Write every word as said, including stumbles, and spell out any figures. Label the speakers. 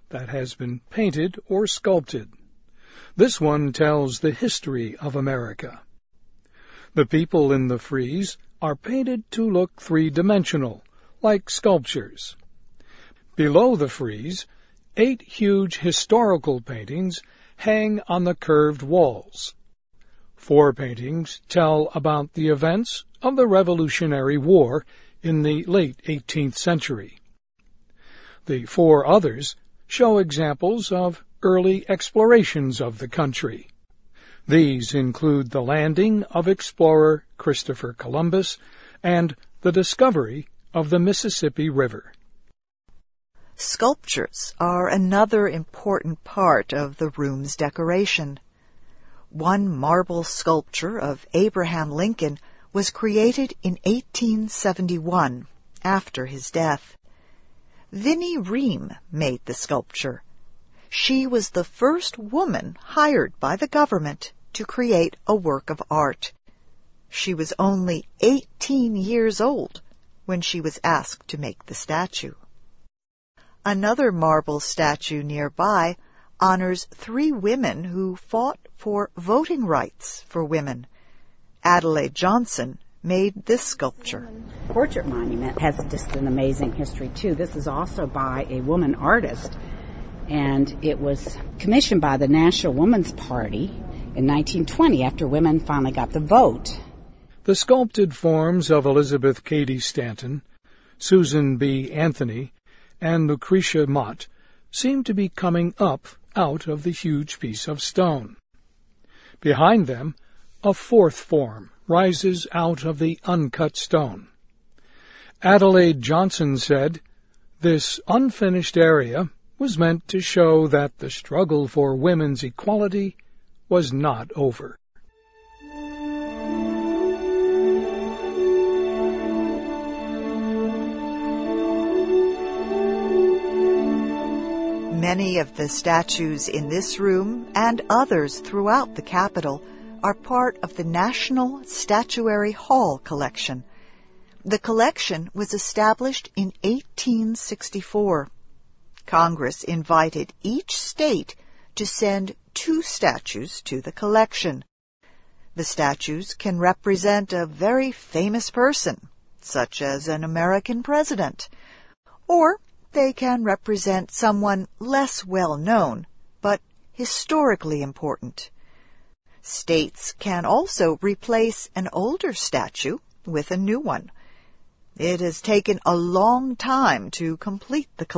Speaker 1: that has been painted or sculpted. This one tells the history of America. The people in the frieze are painted to look three-dimensional, like sculptures. Below the frieze, eight huge historical paintings hang on the curved walls. Four paintings tell about the events of the Revolutionary War in the late eighteenth century. The four others show examples of early explorations of the country. These include the landing of explorer Christopher Columbus and the discovery of the Mississippi River.
Speaker 2: Sculptures are another important part of the room's decoration. One marble sculpture of Abraham Lincoln was created in eighteen seventy-one, after his death. Vinnie Ream made the sculpture. She was the first woman hired by the government to create a work of art. She was only eighteen years old when she was asked to make the statue. Another marble statue nearby honors three women who fought for voting rights for women. Adelaide Johnson made this sculpture.
Speaker 3: Portrait monument has just an amazing history, too. This is also by a woman artist, and it was commissioned by the National Woman's Party in nineteen twenty after women finally got the vote.
Speaker 1: The sculpted forms of Elizabeth Cady Stanton, Susan B. Anthony, and Lucretia Mott seem to be coming up out of the huge piece of stone. Behind them, a fourth form rises out of the uncut stone. Adelaide Johnson said, "This unfinished area was meant to show that the struggle for women's equality was not over."
Speaker 2: Many of the statues in this room and others throughout the Capitol are part of the National Statuary Hall collection. The collection was established in eighteen sixty-four. Congress invited each state to send two statues to the collection. The statues can represent a very famous person, such as an American president, or they can represent someone less well known, but historically important. States can also replace an older statue with a new one. It has taken a long time to complete the collection.